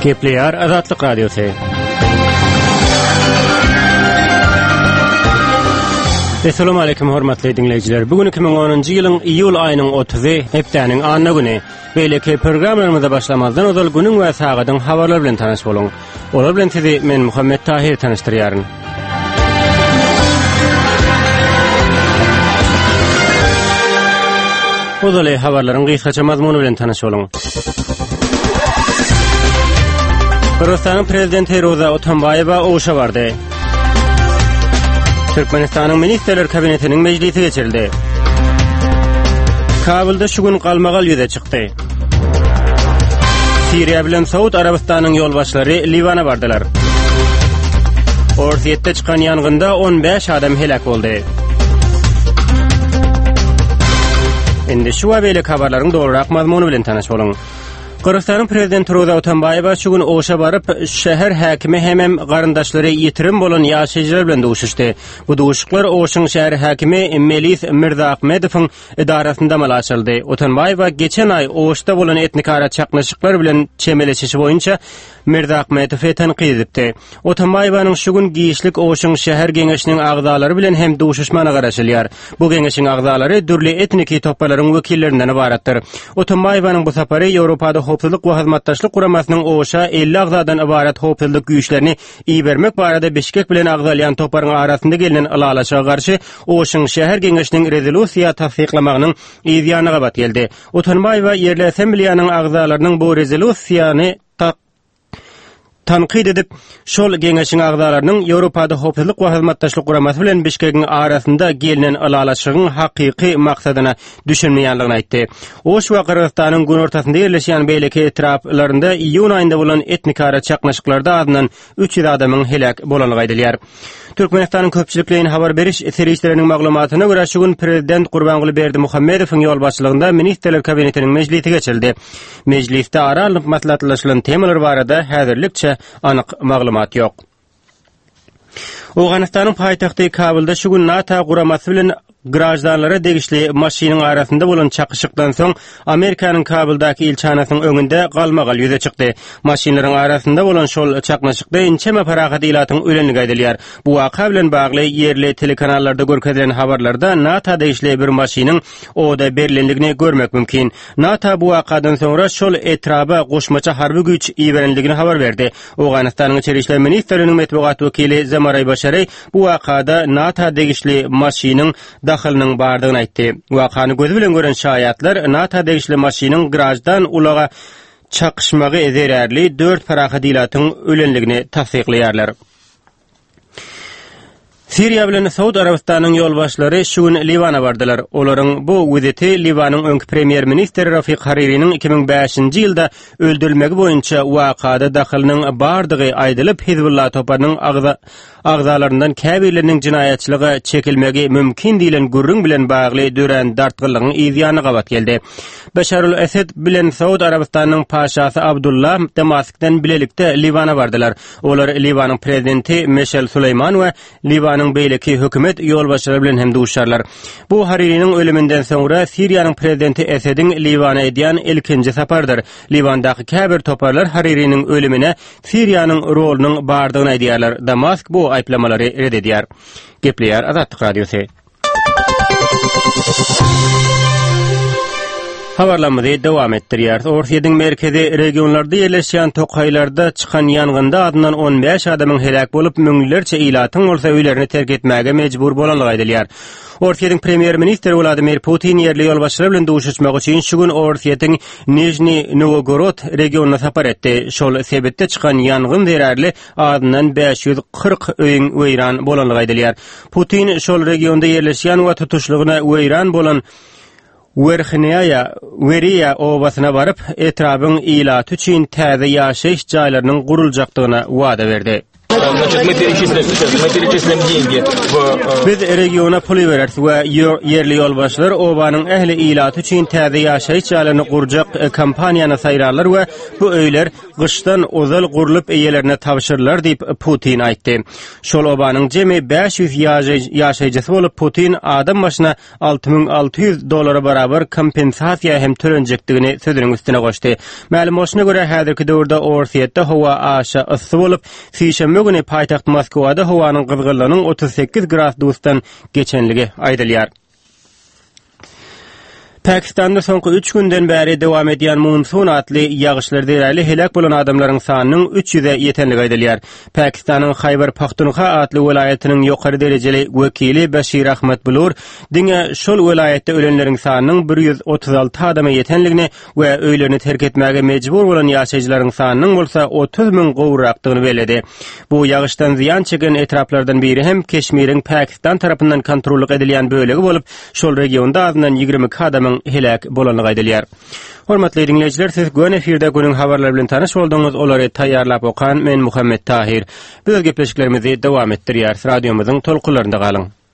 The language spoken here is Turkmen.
Kepler Azatlık Radyosu. Assalamu alaykum hormatly dinleyijiler. Bugün 2010-njy ýylyň iýul aýynyň 30-y, hepdeniň anna güni. Beýleki programlarymyza başlamazdan ozal günüň we sagadyň habarlar bilen tanaş boluň. Olar bilen sizi men Muhammed Tahir tanıştyrýaryn. Ozal habarlaryň gysgaça mazmuny bilen tanaş boluň. Kırgızstanyň prezidenti Roza Otunbayewa oşa bardy. Türkmenistanyň ministrler kabinetiniň mejlisi geçirildi. Kabulda şu gün galmagal ýüze çykdy. Siriýa bilen Saud Arabistanyň ýolbaşlary Libana bardylar. Orsiýetde çykan ýangynda 15 adam helak boldy. Indi şu we habarlaryň dogrurak mazmuny bilen tanaş boluň. Kırgızstanyň prezidenti Roza Otunbayewa şu gün oşa baryp şäher häkimi hemem garyndaşlary ýetirim bolan ýaşaýjylar bilen duşuşdy. Bu duşuklar oşuň şäher häkimi Melis Mirzahmedowyň idarasynda amal açyldy. Otunbayewa geçen ay oşda bolan etnik ara çaknaşyklar bilen çemeleşişi boýunça Mirzahmedowy tanqid edipdi. Otunbayewanyň şu gün giýişlik oşuň şäher geňeşiniň agzalary bilen hem duşuşmana garaşylýar. Bu geňeşiň agzalary dürli etniki toplalaryň wekillerinden ibaratdyr. Otunbayewanyň bu sapary Ýewropada hopsuzlyk we hyzmatdaşlyk guramasynyň oşa 50 agzadan ibarat hopsuzlyk güýçlerini iýbermek barada Beşikek bilen agzalyan toplaryň arasynda gelinen alalaşa garşy oşuň şäher geňeşiniň rezolýusiýa tasdiklamagynyň ýa bat geldi. Otunbayewa ýerli assembleýanyň agzalarynyň bu rezolýusiýany tanqid edip, şol geňeşiň agzalarynyň Ýewropada hopsuzlyk we hyzmatdaşlyk guramasy bilen Beşikegiň arasynda gelinen alalaşygyň hakyky maksadyna düşünmeýänligini aýtdy. Oş we Kırgızstanyň gün ortasynda ýerleşýän beýleki etraplarynda iýun aýynda bolan etnik ara çaknaşyklarda adynan 300 adamyň helak bolanlygy aýdylýar. Türkmenistanyň köpçüliklerini habar beriş serişleriniň maglumatyna görä şu gün prezident Gurbanguly Berdimuhammedowyň ýolbaşçylygynda ministrler kabinetiniň mejlisi geçirildi. Mejlisde aralyk maslahatlaşylan temalar barada häzirlikçe anyk maglumat ýok. Awganistanyň paýtagty Kabulda şu gün NATO guramasy bilen grajdanlara degişli maşynyň arasynda bolan çakışykdan soň Amerikanyň Kabuldaky ilçanasynyň öňünde galmagal ýüze çykdy. Maşynlaryň arasynda bolan şol çaknaşykda inçeme paragat ilatyň ölenligi aýdylýar. Bu waka bilen bagly ýerli telekanallarda görkezilen habarlarda NATO degişli bir maşynyň oda berilendligini görmek mümkin. NATO bu wakadan soňra şol etraba goşmaça harby güýç iýerenligini habar berdi. Awganistanyň içeri işler ministrliginiň medeniýet wekili Zamaray Başary bu wakada NATO degişli maşynyň dahylynyň bardygyny aýtdy. Wakany gözü bilen gören şaýatlar NATO degişli maşynyň garajdan ulaga çakışmagy ezerärli 4 paragat ilatyň ölenligini tasdiklýarlar. Siriýa bilen Saud Arabistanyň ýolbaşlary şu gün Libana bardylar. Olaryň bu wezeti Libanyň öňki premier ministri Rafik Haririň 2005-nji ýylda öldürilmegi boýunça wakada dahylynyň bardygy aýdylyp Hizbullah toparynyň agzalaryndan käbirleriniň jinaýatçylygy çekilmegi mümkin diýilen gürrüň bilen bagly dören dartgylygyň ýa bat geldi. Beşarul Esed bilen Saud Arabistanyň paşasy Abdullah Damaskdan bilelikde Libana bardylar. Olar Libanyň prezidenti Michel Suleyman we Libanyň beýleki hökümet ýolbaşçylary bilen hem duşarlar. Bu Haririň ölüminden soňra Siriýanyň prezidenti Esedin Libana edýän ilkinji sapardyr. Libandaky käbir toparlar Haririň ölümine Siriýanyň rolunyň bardygyny aýdýarlar. Damask bu aýplamalary reddedýär. Gepler Azatlyk Radiosu. Habarlamady dowam etdirýär. Orsiýetiň merkezi regionlarda ýerleşýän tokaýlarda çykan ýangynda adynan 15 adamyň helak bolup müňlerçe ilatyň bolsa öýlerini terk etmäge mejbur bolanlygy aýdylýar. Orsiýetiň premier ministri Vladimir Putin ýerli ýolbaşçylar bilen duşuşmak üçin şu gün Orsiýetiň Nijni Novgorod regionuna sapar etdi. Şol sebepde çykan ýangyn zerärli adynan 540 öýüň weýran bolanlygy aýdylýar. Putin şol regionda ýerleşýän we tutuşlygyna weýran bolan Veriya obasyna baryp etrabyň ilaty üçin täze ýaşaýyş jaýlarynyň guruljakdygyna wada berdi. Значит, мы перечислим деньги в... Biz regiona pul berers we yerli ýolbaşlar obaның ähli ilat üçin täze ýaşaýyş ýalyny gurjak kampaniýany saýrarlar we bu öýler gyşdan ozal gurulyp eýelerine tapşyrlar diýip Putin aýtdy. Şol obaның jemi 500 ýaşaýjysy bolup Putin adam başyna $6,600 barabar kompensasiýa hem törenjekdigini sözüniň üstüne goşdy. Ma'lum bolşuna görä häzirki döwürde Orsiýetde hawa aşa ysy bolup, şeýşembe güni paýtaxt Moskwada hawanyň gyzgynlygynyň 38 gradusdan geçenligi aýdylýar. Pakistanda soňky 3 günden bäri dowam edýän monsun atly ýagyşlar deräli helak bolan adamlaryň sanynyň 300-e ýetenligi aýdylýar. Pakistanyň Khyber Pakhtunkhwa atly welaýatynyň ýokary derejeli wekili Bashir Ahmad Bulur diňe şol welaýatda ölenleriň sanynyň 136 adama ýetenligini we öýlerini terk etmäge mejbur bolan ýaşaýjylaryň sanynyň bolsa 30.000 gowrakdygyny bellädi. Bu ýagyşdan ziýan çeken etraplardan biri hem Keşmiriň Pakistan tarapyndan kontrollyk edilýän bölegi bolup, şol regionda azyndan 20 adamyň helak bolanlygy aýdylýar. Hormatly dinleýijiler, siz gön efirde günüň habarlary bilen tanyş bolduňyz. Olary taýýarlap okan men Muhammed Tahir. Biz gepleşiklerimizi dowam etdirýär. Radiomyzyň tolkunlarynda galyň.